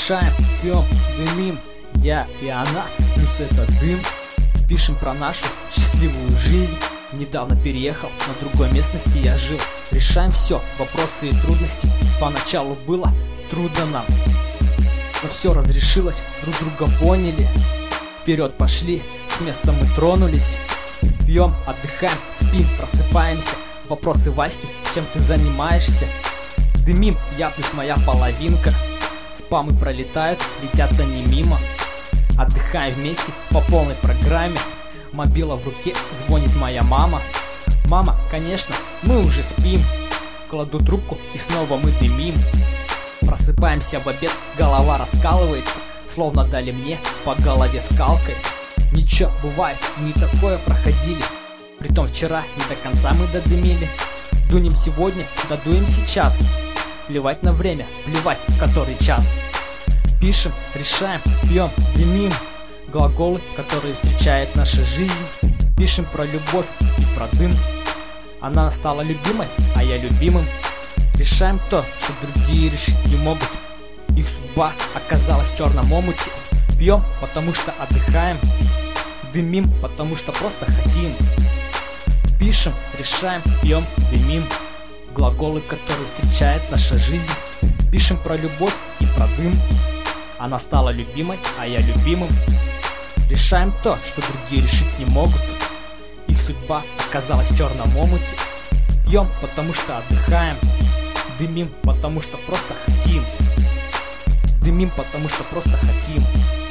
решаем, пьем, дымим, я и она, плюс это дым. Пишем про нашу счастливую жизнь. Недавно переехал, на другой местности я жил. Решаем все, вопросы и трудности. Поначалу было трудно нам, но все разрешилось, друг друга поняли. Вперед пошли, с места мы тронулись. Пьем, отдыхаем, спим, просыпаемся. Вопросы Васьки, чем ты занимаешься? Дымим, я плюс моя половинка. Спамы пролетают, летят они мимо. Отдыхаем вместе по полной программе. Мобила в руке, звонит моя мама. Мама, конечно, мы уже спим. Кладу трубку и снова мы дымим. Просыпаемся в обед, голова раскалывается, словно дали мне по голове скалкой. Ничего, бывает, не такое проходили. Притом вчера не до конца мы додымили. Дунем сегодня, додуем сейчас. Плевать на время, плевать, который час. Пишем, решаем, пьем, дымим. Глаголы, которые встречает наша жизнь. Пишем про любовь и про дым. Она стала любимой, а я любимым. Решаем то, что другие решить не могут. Их судьба оказалась в черном омуте. Пьем, потому что отдыхаем. Дымим, потому что просто хотим. Пишем, решаем, пьем, дымим. Глаголы, которые встречает наша жизнь. Пишем про любовь и про дым. Она стала любимой, а я любимым. Решаем то, что другие решить не могут. Их судьба оказалась в черном омуте. Пьем, потому что отдыхаем. Дымим, потому что просто хотим. Дымим, потому что просто хотим.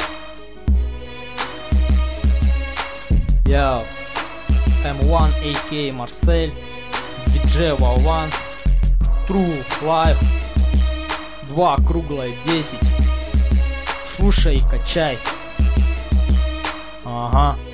Yo, M1, AK Marcel, DJ Вован, True Life, 2 круглое 10. Слушай и качай. Ага.